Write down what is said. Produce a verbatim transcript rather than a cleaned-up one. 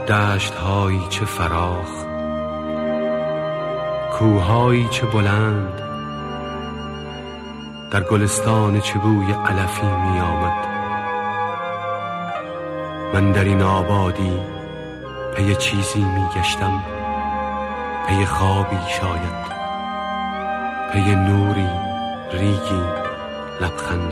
دشت هایی چه فراخ، کوههایی چه بلند، در گلستان چه بوی علفی می آمد. من در این آبادی پی چیزی می گشتم، پی خوابی شاید، پی نوری، ریگی، لبخندی.